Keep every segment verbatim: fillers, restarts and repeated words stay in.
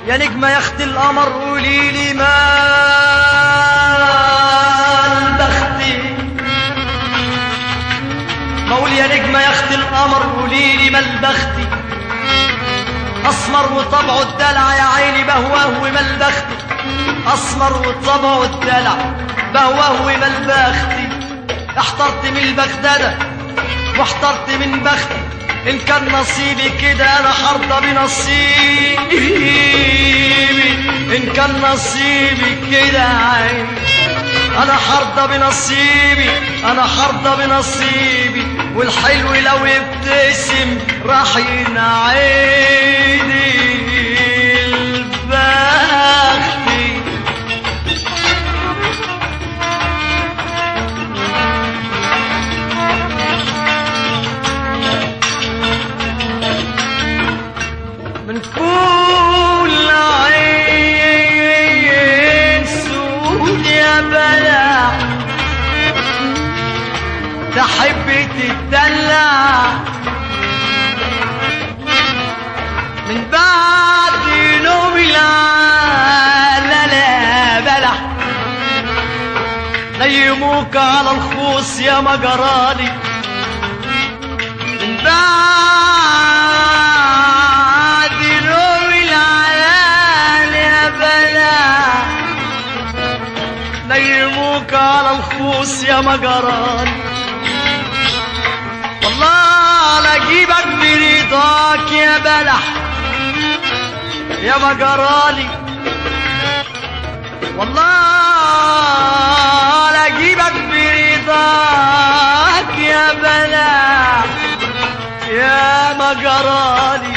يا نجمة يا اخت القمر قوليلي مال بختي. بقول يا نجمة يا اخت القمر قوليلي مال بختي، اسمر وطبعه الدلع يا عيني بهواه ومال بختي، اسمر وطبعه الدلع بهواه ومال بختي. احترت من البغدادة واحترت من بختي، إن كان نصيبي كده أنا حرضى بنصيبي، إن كان نصيبي كده عيني أنا حرضى بنصيبي، أنا حرضى بنصيبي. والحلو لو يبتسم راح ينعيني البختي. من كل عين سود يا بلا تحب تتدلع، من بعد نوم العلا لا بلع نيموك على الخوص يا مجرالي، من بعد نوم العلا يا بلا نيموك على الخوص يا مجرالي. والله لا اجيبك برضاك يا بلح يا مجرالي، والله لا اجيبك برضاك يا بلح يا مجرالي.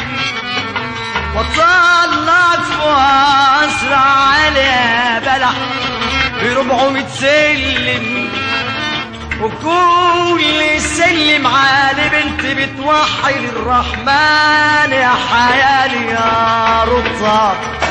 وطلعت فوق اسرع على بلح بربعمية سلم، وكل سلم على بنت بتوحي للرحمن يا حيالي يا رطاب.